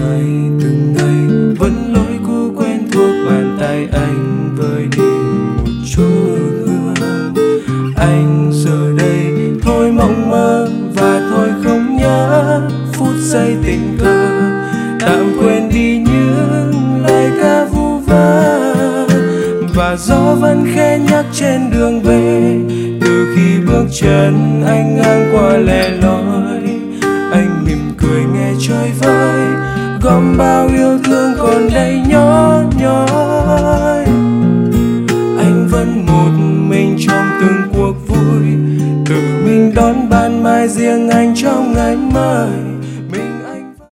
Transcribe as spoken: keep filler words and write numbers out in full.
ngày từng ngày vẫn lối cũ quen thuộc, bàn tay anh vơi đi một chút hương. Anh giờ đây thôi mộng mơ và thôi không nhớ phút giây tình cờ, tạm quên đi những lời ca vu vơ và gió vẫn khẽ nhắc trên đường về. Từ khi bước chân anh ngang qua lẻ loi, anh mỉm cười nghe chơi vơi gom bao yêu thương